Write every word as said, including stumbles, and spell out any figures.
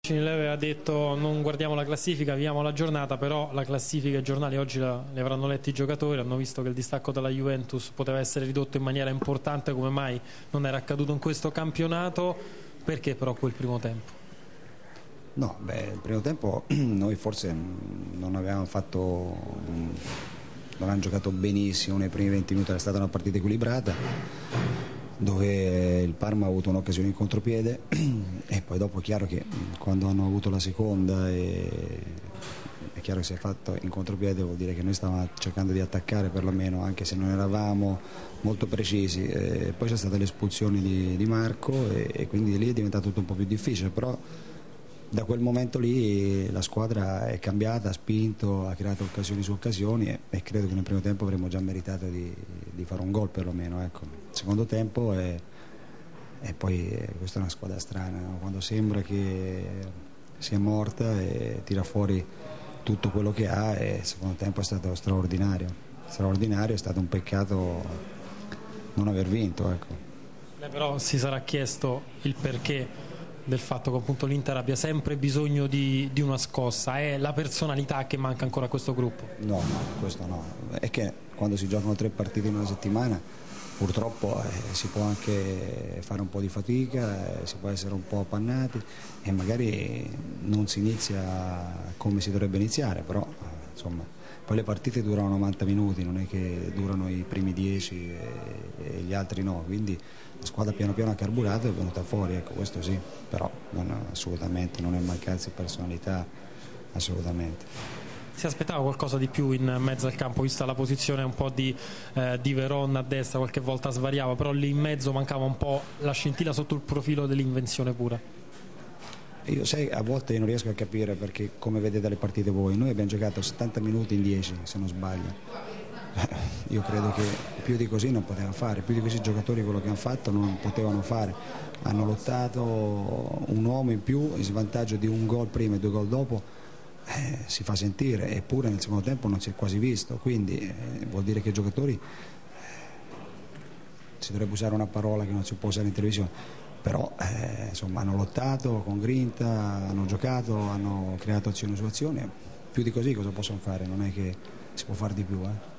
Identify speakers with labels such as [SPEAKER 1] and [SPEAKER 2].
[SPEAKER 1] Lei aveva detto non guardiamo la classifica, viviamo la giornata, però la classifica e i giornali oggi la, le avranno letti i giocatori, hanno visto che il distacco dalla Juventus poteva essere ridotto in maniera importante, come mai non era accaduto in questo campionato. Perché però quel primo tempo?
[SPEAKER 2] No, beh, il primo tempo noi forse non avevamo fatto, non hanno giocato benissimo nei primi venti minuti, è stata una partita equilibrata dove il Parma ha avuto un'occasione in contropiede e poi dopo è chiaro che quando hanno avuto la seconda e... è chiaro che si è fatto in contropiede, vuol dire che noi stavamo cercando di attaccare perlomeno, anche se non eravamo molto precisi. E poi c'è stata l'espulsione di, di Marco e, e quindi lì è diventato tutto un po' più difficile, però da quel momento lì la squadra è cambiata, ha spinto, ha creato occasioni su occasioni e, e credo che nel primo tempo avremmo già meritato di, di fare un gol perlomeno, ecco. Secondo tempo e, e poi eh, questa è una squadra strana, no? Quando sembra che sia morta e tira fuori tutto quello che ha, e il secondo tempo è stato straordinario, straordinario, è stato un peccato non aver vinto, ecco.
[SPEAKER 1] Lei però si sarà chiesto il perché del fatto che appunto l'Inter abbia sempre bisogno di, di una scossa, è la personalità che manca ancora a questo gruppo?
[SPEAKER 2] No, no, questo no, è che quando si giocano tre partite in una settimana purtroppo eh, si può anche fare un po' di fatica, eh, si può essere un po' appannati e magari non si inizia come si dovrebbe iniziare, però eh, insomma poi le partite durano novanta minuti, non è che durano i primi dieci e, e gli altri no, quindi la squadra piano piano ha carburato e è venuta fuori, ecco, questo sì, però non, assolutamente non è mancanza di personalità, assolutamente.
[SPEAKER 1] Si aspettava qualcosa di più in mezzo al campo, vista la posizione un po' di, eh, di Veron a destra, qualche volta svariava, però lì in mezzo mancava un po' la scintilla sotto il profilo dell'invenzione pura.
[SPEAKER 2] Io sai, a volte non riesco a capire perché, come vedete le partite voi, noi abbiamo giocato settanta minuti in dieci, se non sbaglio. Io credo che più di così non potevano fare, più di questi giocatori quello che hanno fatto non potevano fare. Hanno lottato un uomo in più, in svantaggio di un gol prima e due gol dopo, eh, si fa sentire, eppure nel secondo tempo non si è quasi visto, quindi eh, vuol dire che i giocatori, eh, si dovrebbe usare una parola che non si può usare in televisione, però eh, insomma hanno lottato con grinta, hanno giocato, hanno creato azioni su azioni, più di così cosa possono fare? Non è che si può fare di più, eh.